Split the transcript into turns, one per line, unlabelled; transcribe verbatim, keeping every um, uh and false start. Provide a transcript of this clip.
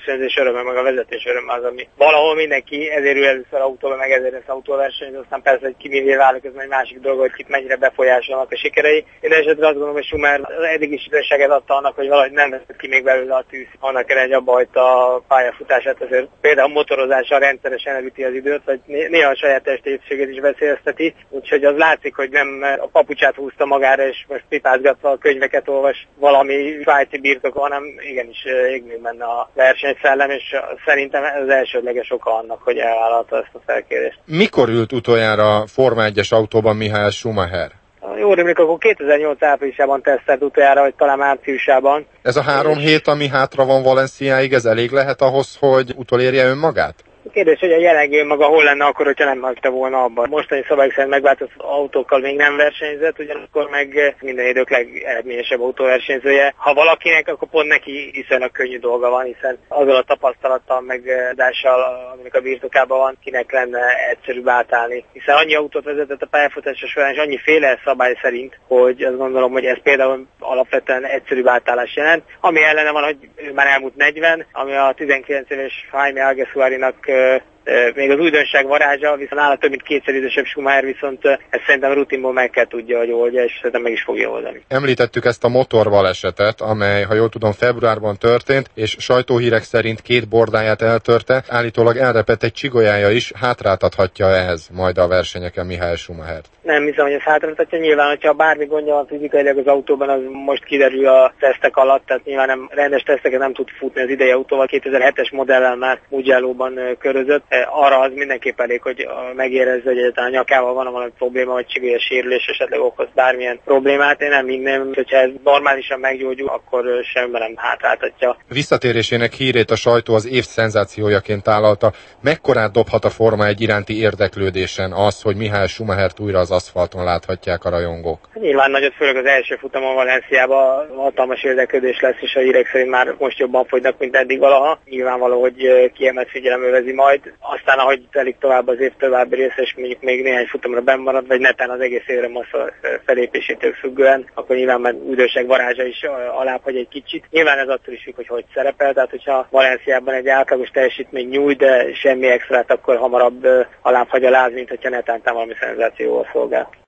versenyzés öröme, meg a vezetés öröme az, ami valahol mindenki ezért ül először autóba, meg ezért lesz autóverseny, aztán persze, hogy ki mivé válik, ez egy másik dolog, hogy kit mennyire befolyásolnak a sikerei. Én esetleg azt gondolom, hogy Schumacher az eddig is időséget adta annak, hogy valahogy nem veszett ki még belőle a tűz. Annak ellenére, hogy abba hagyta a pályafutását, azért például a motorozással rendszeresen elüti az időt, vagy néha a saját testépségét is veszélyezteti, úgyhogy az látszik, hogy nem a papucsát húzta magára, és most pipázgatva a könyveket olvas valami svájci birtok, hanem igenis ég még benne a versenyszellem, és szerintem ez az elsődleges oka annak, hogy elvállalta ezt a felkérést.
Mikor ült utoljára Forma egyes autóban Michael Schumacher?
Jó rémlik, akkor kétezer-nyolc áprilisában tesztelt utoljára, vagy talán márciusában.
Ez a három és... hét, ami hátra van Valenciáig, ez elég lehet ahhoz, hogy utolérje önmagát?
Kérdés, hogy a jelenlegi önmaga hol lenne akkor, hogyha nem hagyta volna abban. Mostani szabályok szerint megváltozott autókkal még nem versenyzett, ugyanakkor meg minden idők legeredményesebb autóversenyzője. Ha valakinek, akkor pont neki viszonylag könnyű dolga van, hiszen azzal a tapasztalattal, megdással, aminek a birtokában van, kinek lenne egyszerűbb átállni. Hiszen annyi autót vezetett a pályafutása során, és annyi féle szabály szerint, hogy azt gondolom, hogy ez például alapvetően egyszerűbb átállás jelent. Ami ellene van, hogy ő már elmúlt negyven, ami a tizenkilenc éves Jaime Alguersuarinak még az újdonság varázsa, viszont nála több mint kétszer idősebb Schumacher, viszont ezt szerintem rutinból meg kell tudja, hogy oldja, és szerintem meg is fogja oldani.
Említettük ezt a motorbalesetet, amely, ha jól tudom, februárban történt, és sajtóhírek szerint két bordáját eltörte, állítólag elrepett egy csigolyája is, hátráltathatja ehhez majd a versenyeken Michael Schumachert?
Nem hiszem, hogy ez hátráltatja. Nyilván, hogyha bármi gondja van fizikailag az autóban, az most kiderül a tesztek alatt, tehát nyilván nem rendes teszteket nem tud futni az idei autóval, kétezer-hetes modellel már Mugello-ban körözött. Arra az mindenképp elég, hogy megérezze, hogy a nyakával van valami probléma, vagy csigolya sérülés esetleg okoz bármilyen problémát. Én nem hinném, hogyha ez normálisan meggyógyul, akkor semmi nem hátráltatja.
Visszatérésének hírét a sajtó az év szenzációjaként állalta. Mekkorát dobhat a Forma egy iránti érdeklődésen az, hogy Michael Schumachert újra az aszfalton láthatják a rajongók?
Nyilván nagyot, főleg az első futamon Valenciában hatalmas érdeklődés lesz, és a hírek szerint már most jobban fogynak, mint eddig valaha. Nyilvánvaló, hogy kiemelt figyelem övezi majd. Aztán, ahogy telik tovább az év további része, és mondjuk még néhány futamra benn marad, vagy netán az egész évre Massa felépésétől függően, akkor nyilván már üdvösság varázsa is alább hagy egy kicsit. Nyilván ez attól is függ, hogy hogy szerepel, tehát hogyha Valenciában egy átlagos teljesítmény nyújt, de semmi extrát, akkor hamarabb alább hagy a láz, mint hogyha netán valami szenzációval szolgál.